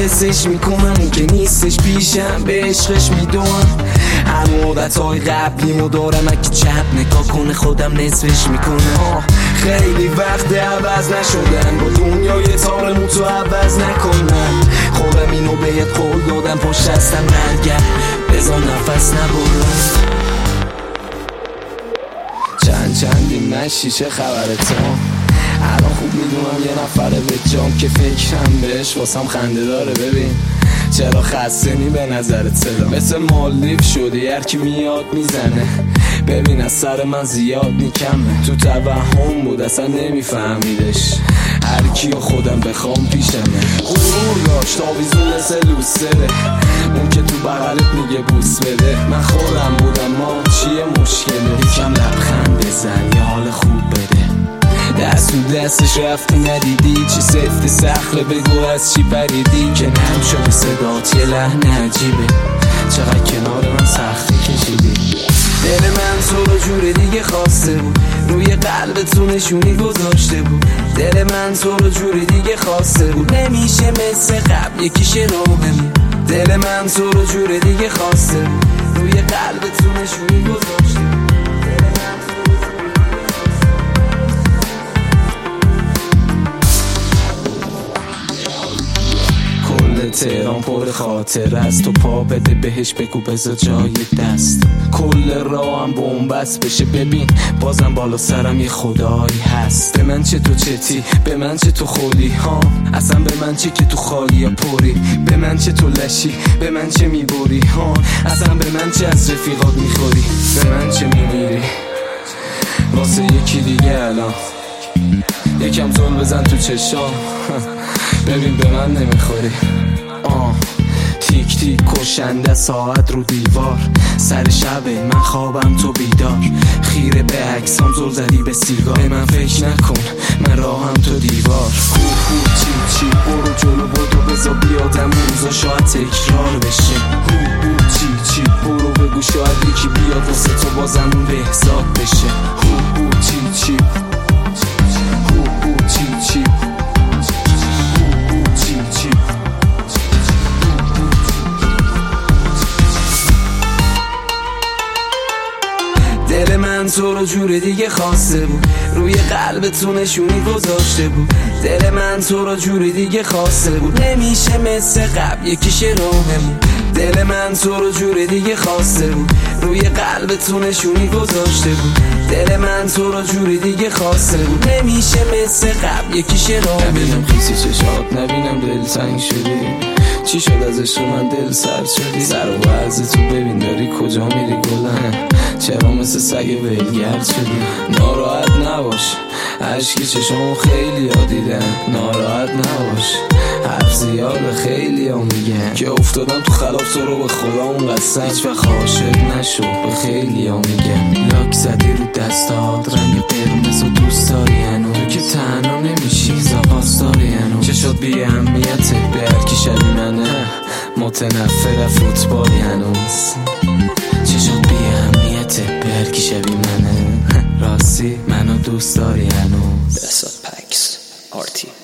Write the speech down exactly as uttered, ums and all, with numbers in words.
حسش میکنم اون که نیستش پیشم به عشقش میدونم هر مدت های قبلیمو دارم اگه چپ نگاه کنه خودم نصفش میکنم خیلی وقت عوض نشدن با دنیای تارمو تو عوض نکنم خودم اینو بهت قول دادم پشت هستم نرگرد بذار نفس نبرم چند چندی نشی چه خبرت ها الان خوب میدونم یه نفره به جام که فکرم بهش واسم خنده داره ببین چرا خسته نی به نظرت صدا مثل مالدیف شدی هر کی میاد میزنه ببین از سر من زیاد نیکمه تو توهم بود اصلا نمیفهمیدش هر کیو خودم بخوام پیشمه غرور داشت آویزون مثل لوسره اون که تو بغلت میگه بوس بده من خودم بودم ما چیه مشکله یکم لبخند بزن یه حال خوب بده دست تو دستش رفتی ندیدی چی سفت سخله بگو از چی پریدی که نم شده صدات یه لحن عجیبه چقدر کنار من سختی کشیدی دل من تو رو جور دیگه خواسته بود روی قلبتون نشونی گذاشته بود دل من تو رو جور دیگه خواسته بود نمیشه مثل قبل یکیشه رو بمون دل من تو رو جور دیگه خواسته بود روی قلبتون نشونی گذاشته بود تهران پر خاطر است تو پا بده بهش بگو بذار جای دست کل راهم بنبست بشه ببین بازم بالا سرم یه خدایی هست به من چه تو چتی به من چه تو خودی ها اصلا به من چه که تو خالی یا پری به من چه تو لشی به من چه میبری ها اصلا به من چه از رفیقات میخوری به من چه میمیری واسه یکی دیگه الان یکم زل بزن تو چشام ببین به من نمیخوری آه تیک تیک کشنده ساعت رو دیوار سر شبه من خوابم تو بیدار خیره به عکسام زل زدی به سیگار به من فکر نکن من راهم تو دیوار هو هو چی چی برو جلو بدو بذار بیادم روزا شاید تکرار بشه هو هو چی چی برو بگو شاید یکی بیاد واسه تو بازم بهزاد بشه هو هو چی چی هو هو چی چی دل من تو رو جور دیگه خواسته بود روی قلبتون نشونی گذاشته بود دل من تو رو جور دیگه خواسته بود نمیشه مثل قبل یکیشه راهمون دل من تو رو جور دیگه خواسته بود روی قلبتون نشونی گذاشته بود دل من تو رو جور دیگه خواسته بود نمیشه مثل قبل یکیشه راهمون نبینم خیسی چشات نبینم دل تنگ شدی چی شد از عشق من دل سرد شدی سر و وضع تو ببین داری کجا میری گلن چرا مثل سگ ولگرد شدی ناراحت نباش عشقی چشمو خیلی ها دیدن ناراحت نباش حرف زیاده خیلی ها میگن که افتادم تو خلاف تو رو به خدا اون قصد هیچ وقت عاشق نشو به خیلی ها میگن لاک زدی رو دستات رنگ قرمز و دوست داری هنو تو که تنها نمیشی زاپاس داری هنو چشات بی اهمیته به هرکی شبی منه متنفر فوتبالی هنوز چشات بی اهمیته به هرکی شبی منه راستی منو دوست داری هنوز بسات پکس آرتی